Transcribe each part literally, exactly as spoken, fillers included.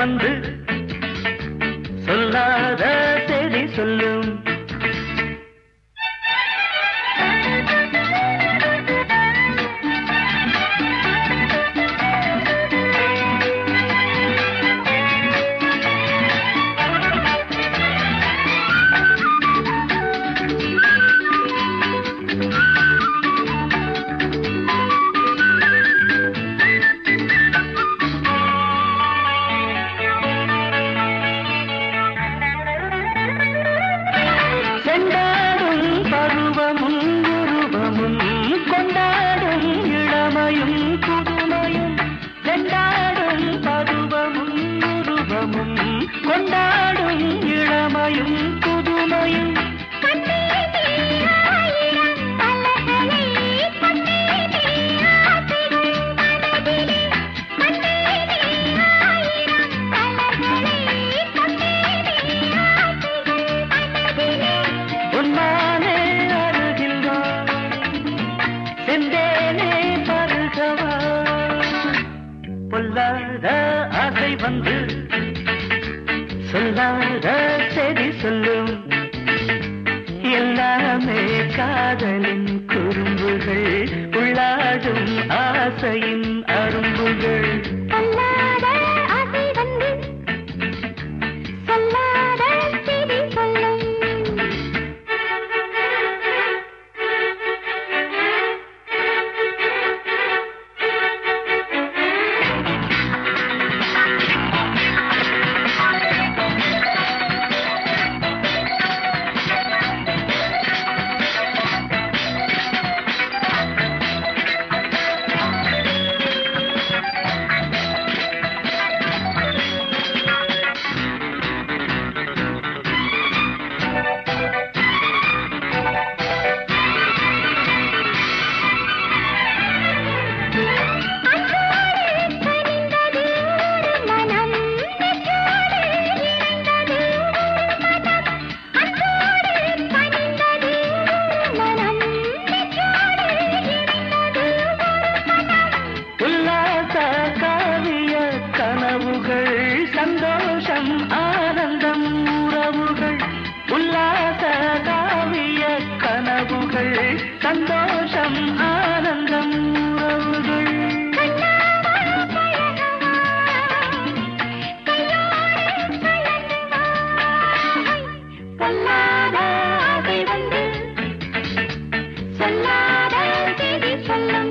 வந்து சொல்லாத செய்தி சொல்லும். கொண்டாடும் இளமையும் புதுமையும் உன்மானே அருகில்வா செந்தேனே பருகவா பொல்லாத ஆசை வந்து சொல்லாத செய்தி சொல்லும். எல்லாமே காதலின் குறும்புகள் உள்ளாடும் ஆசையின் அரும்புகள். சொல்லாத ஆசை வந்து சொல்லாத செய்தி சொல்லும். சந்தோஷம் ஆனந்தம் உறவுகள் உல்லாச காவிய கனவுகள் சந்தோஷம் ஆனந்தம் உறவுகள். சொல்லாத ஆசை வந்து சொல்லாத செய்தி சொல்லும்.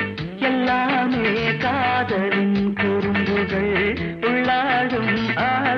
எல்லாமே காதலின் குறும்புகள் உள்ளாடும்